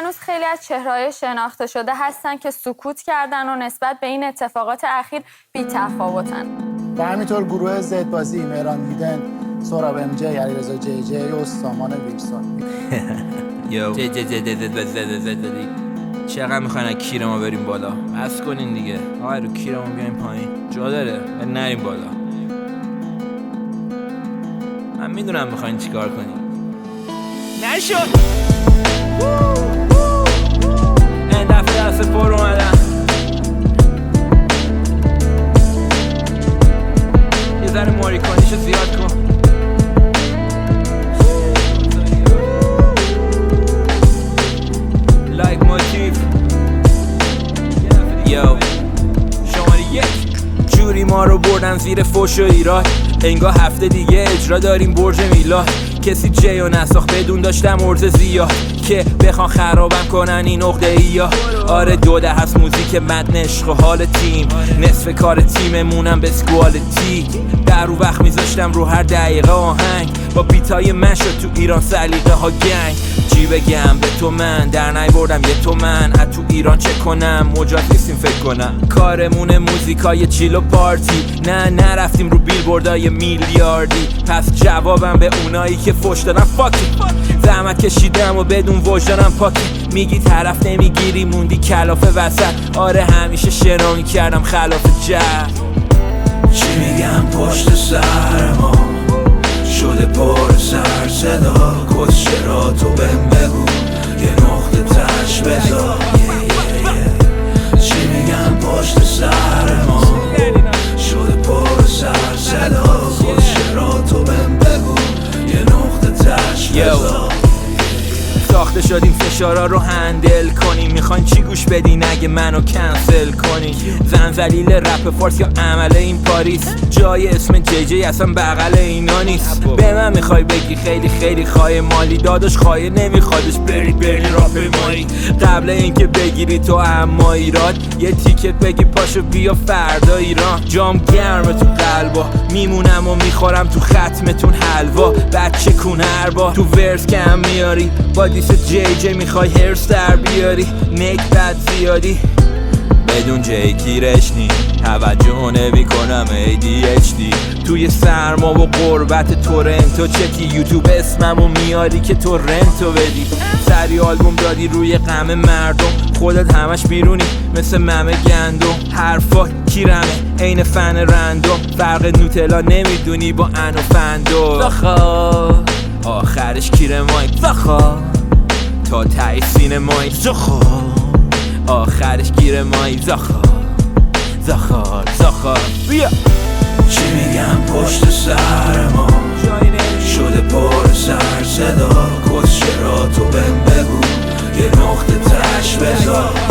هنوز خیلی از چهره‌های شناخته شده هستن که سکوت کردن و نسبت به این اتفاقات اخیر بی‌تفاوتن. و همینطور گروه زد بازی، مهران هیدن، سهراب ام جی، علیرضا جی جی و سامان ویرسان. یو زد چقدر میخواین کیر ما بریم بالا؟ بس کنین دیگه. آقا رو کیرمون بیایم پایین. جا داره نریم بالا. من میدونم میخواین چیکار کنین. نشد. این دفعه دست پر اومدن. یه ذره موریکانیشو زیاد کن. لایک موتیف. یو شماره یک. جوری ما رو بردن زیر فوش و ایراد، انگار هفته دیگه اجرا داریم برج میلاد. کسی جیو نساخت بدون داشتم ارز زیاد که بخوان خرابم کنن این عقده ایا. آره 2 هست موزیک متن عشق و حال تیم، نصف کار تیممونم به اسکوالتی. در رو وقت میذاشتم رو هر دقیقه آهنگ، با بیتای من شد تو ایران سلیقه ها گنگ. چی بگم به تو من در نیاوردم یه تومن، از تو ایران چه کنم مجاز نیستیم فکر کنم. کارمون موزیکای چیل و پارتی، نه نرفتیم رو بیلبوردای میلیاردی. پس جوابم به اونایی که فوش دادن فاکی، زحمت کشیدم و بدون وجدانم پاکی. میگی طرف نمیگیری موندی کلافه وسط، آره همیشه شنا میکردم خلاف جهل. چی میگم پشت سر ما شده پر سر صدا، کس چرا تو بهم بگو یه نقطه تش بذار. چی میگم پشت سر ما شده پر سر صدا، کس چرا تو بهم بگو یه نقطه تش بذار. ساخته شدیم فشارا رو هندل کنیم، میخواین چی گوش بدین اگه منو کنسل کنین؟ زنزلیل رپ فارس یا عمله این پاریس، جای اسم جی جی اصلا بغل اینا نیست. به من میخوای بگی خیلی خیلی خواهی مالی، داداش خواهی نمیخوادش بری راپ مایی. قبل اینکه بگیری تو اما ایراد، یه تیکت بگی پاشو بیا فردا ایران. جام گرمه تو قلبا، میمونم و میخورم تو ختمتون حلوا. بچه کونه با تو ورس کم میاری، با دیس جی جی میخوای هرس در بیاری. نیک بد زیادی بدون جی کیرش نی، توجه نمی کنم ADHD. توی سرما و قربت تورنتو چکی یوتیوب اسممو میاری که تو رنتو بدی. سری آلبوم دادی روی غم مردم، خودت همش بیرونی مثل ممه گندم. حرفا کیرمه عین فن رندوم، فرق نوتلا نمیدونی با انو فندو. زخا آخرش کیر مایک زخا، تا تای سینمایی زخا، آخرش گیر مایی زخار بیا. چی میگم پشت سر ما شده پر سر صدا، کس چرا تو بهم بگو یه نقطه تش بذار.